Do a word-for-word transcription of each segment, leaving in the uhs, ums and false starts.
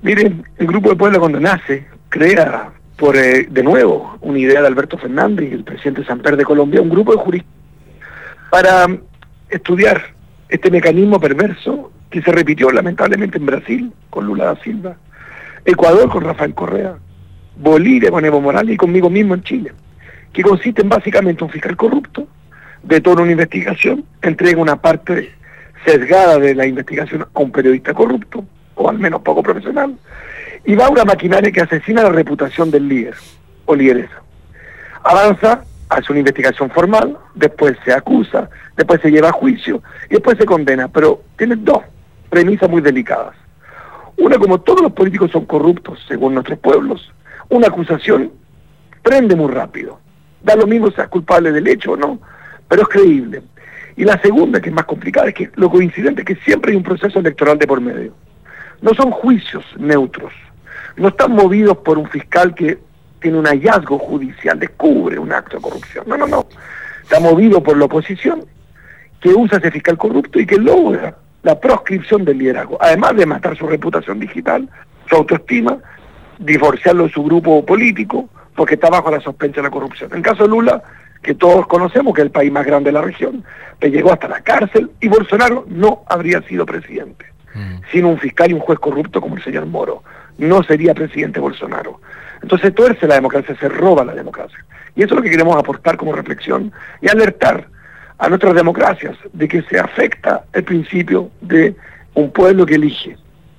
Miren, el Grupo de Puebla cuando nace, crea por eh, de nuevo una idea de Alberto Fernández y el presidente Samper de Colombia, un grupo de juristas para estudiar este mecanismo perverso que se repitió lamentablemente en Brasil con Lula da Silva, Ecuador con Rafael Correa, Bolivia con Evo Morales y conmigo mismo en Chile, que consiste en básicamente un fiscal corrupto, detona una investigación, entrega una parte sesgada de la investigación a un periodista corrupto, o al menos poco profesional, y va a una maquinaria que asesina la reputación del líder o lideresa. Avanza, hace una investigación formal, después se acusa, después se lleva a juicio y después se condena, pero tiene dos premisas muy delicadas. Una, como todos los políticos son corruptos, según nuestros pueblos, una acusación prende muy rápido. Da lo mismo sea culpable del hecho o no, pero es creíble. Y la segunda, que es más complicada, es que lo coincidente es que siempre hay un proceso electoral de por medio. No son juicios neutros, no están movidos por un fiscal que tiene un hallazgo judicial, descubre un acto de corrupción. No, no, no. Está movido por la oposición, que usa ese fiscal corrupto y que logra la proscripción del liderazgo, además de matar su reputación digital, su autoestima, divorciarlo de su grupo político, porque está bajo la sospecha de la corrupción. En el caso de Lula, que todos conocemos que es el país más grande de la región, que llegó hasta la cárcel, y Bolsonaro no habría sido presidente. Mm. Sin un fiscal y un juez corrupto como el señor Moro, no sería presidente Bolsonaro. Entonces tuerce la democracia, se roba la democracia. Y eso es lo que queremos aportar como reflexión y alertar a nuestras democracias de que se afecta el principio de un pueblo que elige.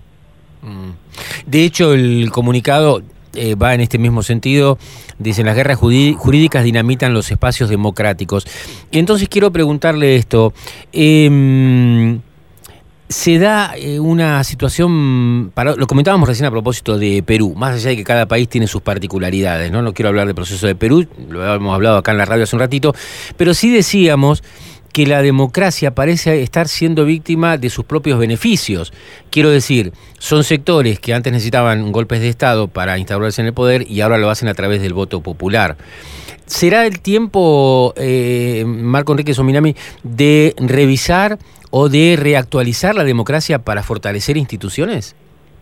De hecho, el comunicado eh, va en este mismo sentido. Dicen, las guerras jurídicas dinamitan los espacios democráticos. Y entonces quiero preguntarle esto. Eh, Se da eh, una situación, para, lo comentábamos recién a propósito de Perú, más allá de que cada país tiene sus particularidades, ¿no? No quiero hablar del proceso de Perú, lo habíamos hablado acá en la radio hace un ratito, pero sí decíamos que la democracia parece estar siendo víctima de sus propios beneficios. Quiero decir, son sectores que antes necesitaban golpes de Estado para instaurarse en el poder y ahora lo hacen a través del voto popular. ¿Será el tiempo, eh, Marco Enrique Sominami, de revisar o de reactualizar la democracia para fortalecer instituciones?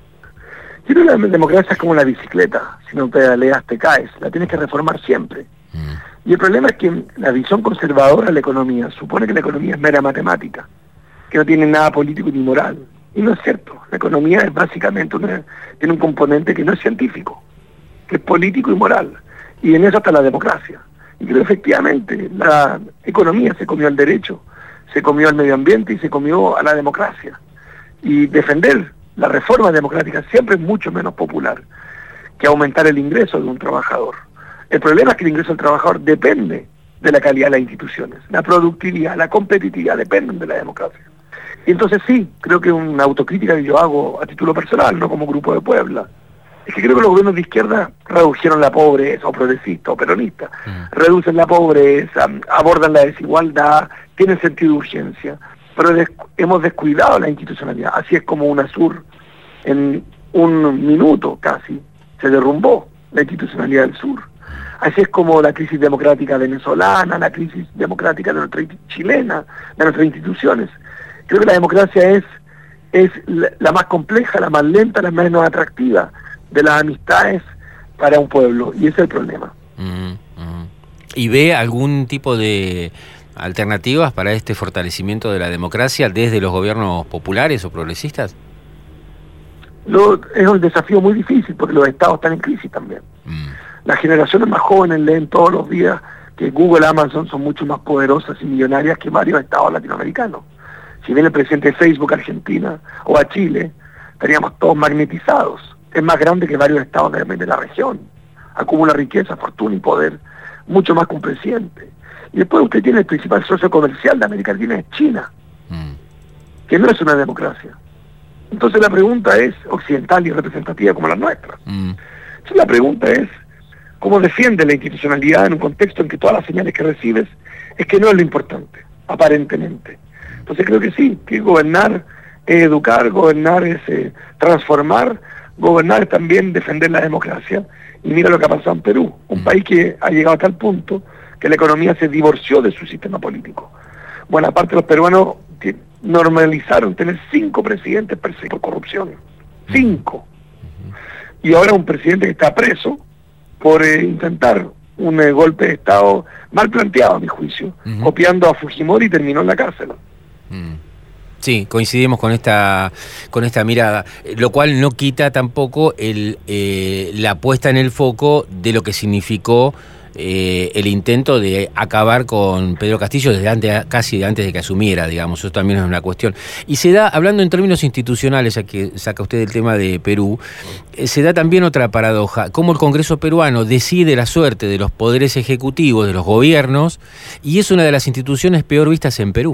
Yo creo que la democracia es como la bicicleta, si no pedaleas te caes, la tienes que reformar siempre. Mm. Y el problema es que la visión conservadora de la economía supone que la economía es mera matemática, que no tiene nada político ni moral. Y no es cierto, la economía es básicamente una, tiene un componente que no es científico, que es político y moral. Y en eso está la democracia. Y creo que efectivamente la economía se comió al derecho, se comió al medio ambiente y se comió a la democracia. Y defender la reforma democrática siempre es mucho menos popular que aumentar el ingreso de un trabajador. El problema es que el ingreso del trabajador depende de la calidad de las instituciones. La productividad, la competitividad dependen de la democracia. Y entonces sí, creo que una autocrítica que yo hago a título personal, no como Grupo de Puebla, es que creo que los gobiernos de izquierda redujeron la pobreza, o progresista, o peronista, mm. reducen la pobreza, abordan la desigualdad, tienen sentido de urgencia, pero des hemos descuidado la institucionalidad. Así es como UNASUR, en un minuto casi, se derrumbó la institucionalidad del sur. Así es como la crisis democrática venezolana, la crisis democrática de nuestra chilena, de nuestras instituciones. Creo que la democracia es, es la, la más compleja, la más lenta, la menos atractiva de las amistades para un pueblo, y ese es el problema. Mm, mm. ¿Y ve algún tipo de alternativas para este fortalecimiento de la democracia desde los gobiernos populares o progresistas? Lo, es un desafío muy difícil porque los estados están en crisis también. Mm. Las generaciones más jóvenes leen todos los días que Google, Amazon son mucho más poderosas y millonarias que varios estados latinoamericanos. Si viene el presidente de Facebook a Argentina o a Chile, estaríamos todos magnetizados. Es más grande que varios estados de, de la región. Acumula riqueza, fortuna y poder mucho más que un presidente. Y después usted tiene el principal socio comercial de América Latina, es China, mm. que no es una democracia. Entonces la pregunta es occidental y representativa como la nuestra. Mm. Entonces la pregunta es, ¿cómo defiende la institucionalidad en un contexto en que todas las señales que recibes es que no es lo importante, aparentemente? Entonces creo que sí, que gobernar es educar, gobernar es eh, transformar, gobernar es también defender la democracia. Y mira lo que ha pasado en Perú, un mm. país que ha llegado a tal punto que la economía se divorció de su sistema político. Buena parte de los peruanos normalizaron tener cinco presidentes perseguidos por corrupción. Cinco. Y ahora un presidente que está preso por eh, intentar un eh, golpe de Estado mal planteado, a mi juicio, uh-huh. copiando a Fujimori y terminó en la cárcel. Mm. Sí, coincidimos con esta con esta mirada, lo cual no quita tampoco el eh, la puesta en el foco de lo que significó eh, el intento de acabar con Pedro Castillo desde antes, casi antes de que asumiera, digamos. Eso también es una cuestión. Y se da, hablando en términos institucionales, ya que saca usted el tema de Perú, eh, se da también otra paradoja, cómo el Congreso peruano decide la suerte de los poderes ejecutivos, de los gobiernos, y es una de las instituciones peor vistas en Perú.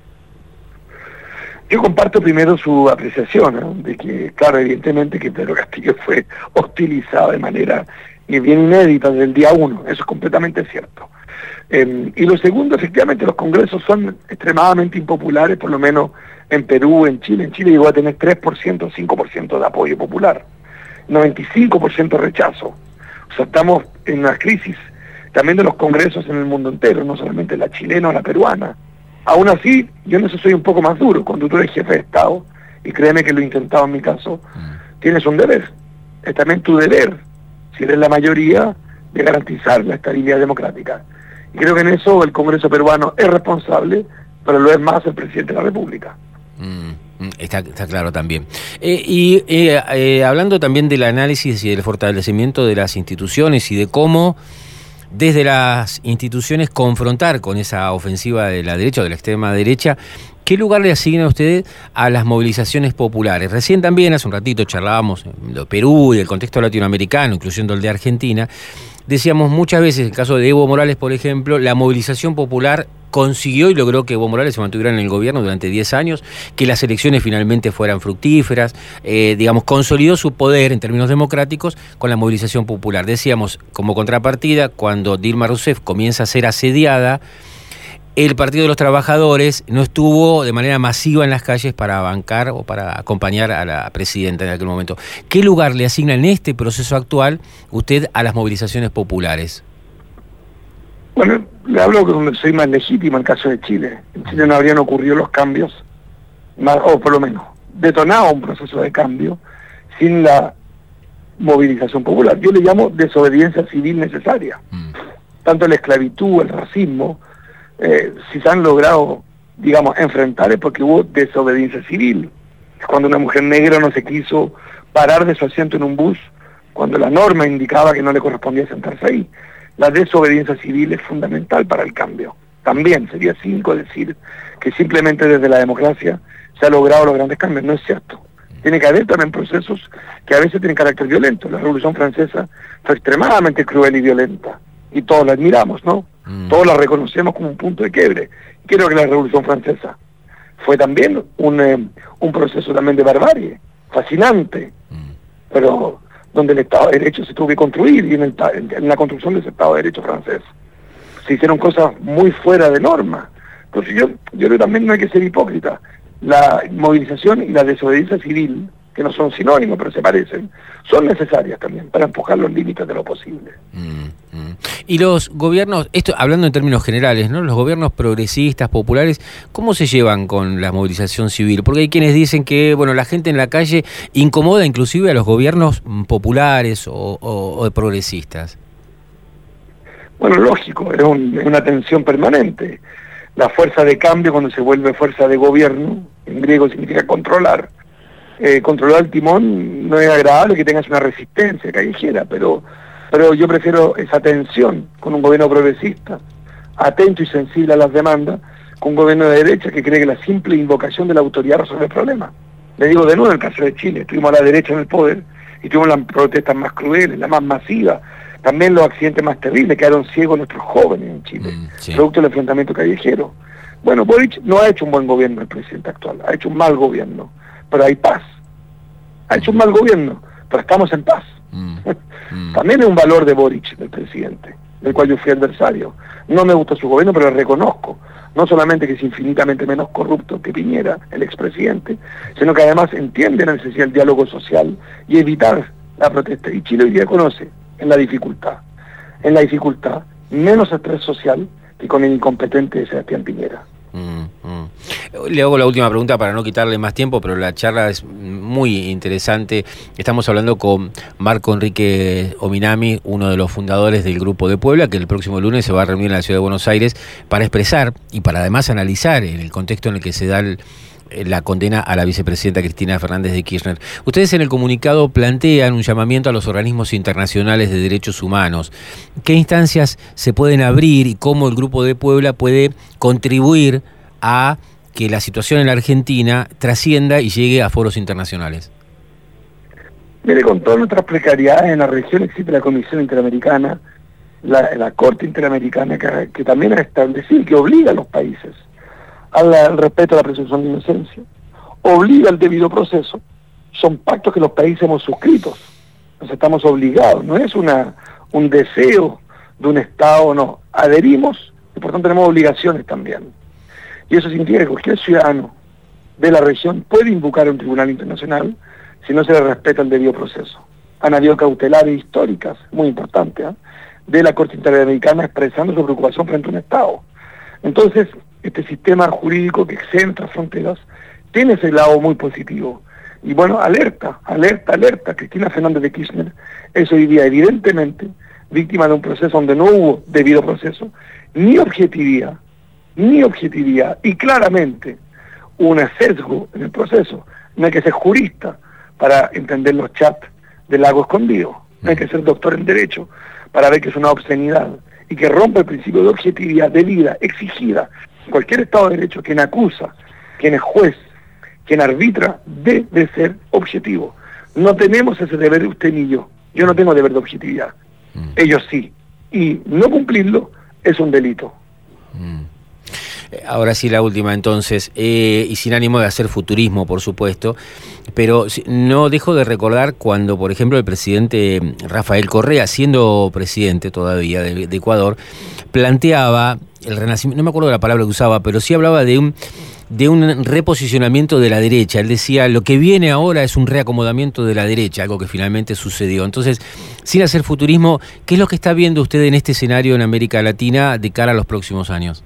Yo comparto primero su apreciación, ¿no? De que, claro, evidentemente que Pedro Castillo fue hostilizado de manera bien inédita desde el día uno, eso es completamente cierto. Eh, y lo segundo, efectivamente, los congresos son extremadamente impopulares, por lo menos en Perú, en Chile. En Chile llegó a tener tres por ciento, cinco por ciento de apoyo popular, noventa y cinco por ciento rechazo. O sea, estamos en una crisis también de los congresos en el mundo entero, no solamente la chilena o la peruana. Aún así, yo en eso soy un poco más duro. Cuando tú eres jefe de Estado, y créeme que lo he intentado en mi caso, mm. tienes un deber. Es también tu deber, si eres la mayoría, de garantizar la estabilidad democrática. Y creo que en eso el Congreso peruano es responsable, pero lo es más el presidente de la República. Mm, está, está claro también. Eh, y eh, eh, hablando también del análisis y del fortalecimiento de las instituciones y de cómo desde las instituciones confrontar con esa ofensiva de la derecha o de la extrema derecha, ¿qué lugar le asigna usted a las movilizaciones populares? Recién también, hace un ratito, charlábamos de Perú y del contexto latinoamericano, incluyendo el de Argentina. Decíamos muchas veces, en el caso de Evo Morales, por ejemplo, la movilización popular consiguió y logró que Evo Morales se mantuviera en el gobierno durante diez años, que las elecciones finalmente fueran fructíferas, eh, digamos, consolidó su poder en términos democráticos con la movilización popular. Decíamos, como contrapartida, cuando Dilma Rousseff comienza a ser asediada, el Partido de los Trabajadores no estuvo de manera masiva en las calles para bancar o para acompañar a la presidenta en aquel momento. ¿Qué lugar le asigna en este proceso actual usted a las movilizaciones populares? Bueno, le hablo donde soy más legítima en el caso de Chile. En Chile no habrían ocurrido los cambios, más, o por lo menos detonado un proceso de cambio sin la movilización popular. Yo le llamo desobediencia civil necesaria. Mm. Tanto la esclavitud, el racismo, eh, si se han logrado, digamos, enfrentar es porque hubo desobediencia civil. Cuando una mujer negra no se quiso parar de su asiento en un bus, cuando la norma indicaba que no le correspondía sentarse ahí. La desobediencia civil es fundamental para el cambio. También sería cínico decir que simplemente desde la democracia se han logrado los grandes cambios. No es cierto. Tiene que haber también procesos que a veces tienen carácter violento. La Revolución Francesa fue extremadamente cruel y violenta. Y todos la admiramos, ¿no? Mm. Todos la reconocemos como un punto de quiebre. Creo que la Revolución Francesa fue también un, eh, un proceso también de barbarie, fascinante, mm. pero donde el Estado de Derecho se tuvo que construir, y en, el, en la construcción de ese Estado de Derecho francés se hicieron cosas muy fuera de norma. Entonces yo, yo creo que también no hay que ser hipócrita. La movilización y la desobediencia civil, que no son sinónimos, pero se parecen, son necesarias también para empujar los límites de lo posible. Mm, mm. Y los gobiernos, esto hablando en términos generales, ¿no? Los gobiernos progresistas, populares, ¿cómo se llevan con la movilización civil? Porque hay quienes dicen que, bueno, la gente en la calle incomoda inclusive a los gobiernos populares o, o, o progresistas. Bueno, lógico, es, un, es una tensión permanente. La fuerza de cambio, cuando se vuelve fuerza de gobierno, en griego significa controlar. Eh, controlar el timón no es agradable que tengas una resistencia callejera, pero, pero yo prefiero esa tensión con un gobierno progresista, atento y sensible a las demandas, con un gobierno de derecha que cree que la simple invocación de la autoridad resuelve el problema. Le digo de nuevo en el caso de Chile, estuvimos a la derecha en el poder y tuvimos las protestas más crueles, las más masivas, también los accidentes más terribles, quedaron ciegos nuestros jóvenes en Chile, mm, sí. producto del enfrentamiento callejero. Bueno, Boric no ha hecho un buen gobierno el presidente actual, ha hecho un mal gobierno, pero hay paz. Ha hecho un mal gobierno, pero estamos en paz. Mm, mm. También es un valor de Boric, del presidente, del cual yo fui adversario. No me gusta su gobierno, pero lo reconozco. No solamente que es infinitamente menos corrupto que Piñera, el expresidente, sino que además entiende la necesidad del diálogo social y evitar la protesta. Y Chile hoy día conoce en la dificultad, en la dificultad, menos estrés social que con el incompetente de Sebastián Piñera. Mm, mm. Le hago la última pregunta para no quitarle más tiempo, pero la charla es muy interesante. Estamos hablando con Marco Enrique Ominami, uno de los fundadores del Grupo de Puebla, que el próximo lunes se va a reunir en la Ciudad de Buenos Aires para expresar y para además analizar en el contexto en el que se da el, la condena a la vicepresidenta Cristina Fernández de Kirchner. Ustedes en el comunicado plantean un llamamiento a los organismos internacionales de derechos humanos. ¿Qué instancias se pueden abrir y cómo el Grupo de Puebla puede contribuir a que la situación en la Argentina trascienda y llegue a foros internacionales? Mire, con todas nuestras precariedades en la región existe la Comisión Interamericana, la, la Corte Interamericana, que, que también ha establecido, que obliga a los países al, al respeto a la presunción de inocencia, obliga al debido proceso. Son pactos que los países hemos suscrito, nos estamos obligados, no es una un deseo de un Estado, no, adherimos y por tanto tenemos obligaciones también. Y eso significa que cualquier ciudadano de la región puede invocar a un tribunal internacional si no se le respeta el debido proceso. Han habido cautelares históricas, muy importantes, ¿eh? de la Corte Interamericana expresando su preocupación frente a un Estado. Entonces, este sistema jurídico que excede nuestras fronteras tiene ese lado muy positivo. Y bueno, alerta, alerta, alerta. Cristina Fernández de Kirchner es hoy día evidentemente víctima de un proceso donde no hubo debido proceso, ni objetividad, ni objetividad, y claramente un sesgo en el proceso. No hay que ser jurista para entender los chats del lago escondido, no hay que ser doctor en Derecho para ver que es una obscenidad y que rompe el principio de objetividad debida, exigida. Cualquier Estado de Derecho, quien acusa, quien es juez, quien arbitra, debe ser objetivo. No tenemos ese deber usted ni yo. Yo no tengo deber de objetividad. Mm. Ellos sí. Y no cumplirlo es un delito. Mm. Ahora sí, la última entonces, eh, y sin ánimo de hacer futurismo, por supuesto, pero no dejo de recordar cuando, por ejemplo, el presidente Rafael Correa, siendo presidente todavía de, de Ecuador, planteaba el renacimiento, no me acuerdo de la palabra que usaba, pero sí hablaba de un, de un reposicionamiento de la derecha. Él decía, lo que viene ahora es un reacomodamiento de la derecha, algo que finalmente sucedió. Entonces, sin hacer futurismo, ¿qué es lo que está viendo usted en este escenario en América Latina de cara a los próximos años?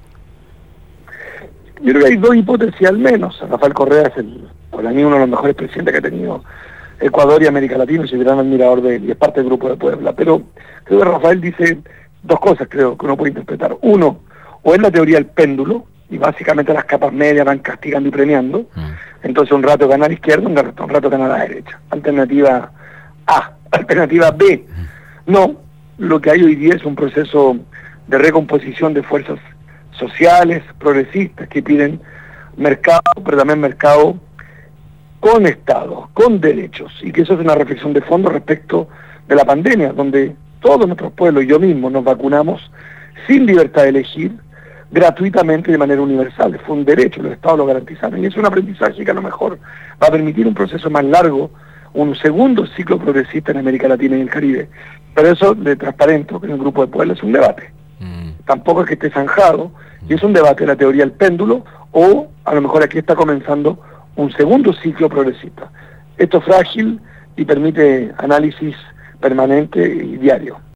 Yo creo que hay dos hipótesis al menos. Rafael Correa es el, para mí uno de los mejores presidentes que ha tenido Ecuador y América Latina, y soy gran admirador de él, y es parte del Grupo de Puebla. Pero creo que Rafael dice dos cosas, creo, que uno puede interpretar. Uno, o es la teoría del péndulo, y básicamente las capas medias van castigando y premiando. Mm. Entonces un rato gana a la izquierda, un rato, un rato gana a la derecha. Alternativa A. Alternativa B. No, lo que hay hoy día es un proceso de recomposición de fuerzas sociales, progresistas, que piden mercado, pero también mercado con Estado, con derechos, y que eso es una reflexión de fondo respecto de la pandemia, donde todos nuestros pueblos y yo mismo nos vacunamos sin libertad de elegir, gratuitamente de manera universal. Fue un derecho, los Estados lo garantizaron, y es un aprendizaje que a lo mejor va a permitir un proceso más largo, un segundo ciclo progresista en América Latina y el Caribe. Pero eso, de transparente, que en el Grupo de Puebla es un debate. Tampoco es que esté zanjado, y es un debate de la teoría del péndulo, o a lo mejor aquí está comenzando un segundo ciclo progresista. Esto es frágil y permite análisis permanente y diario.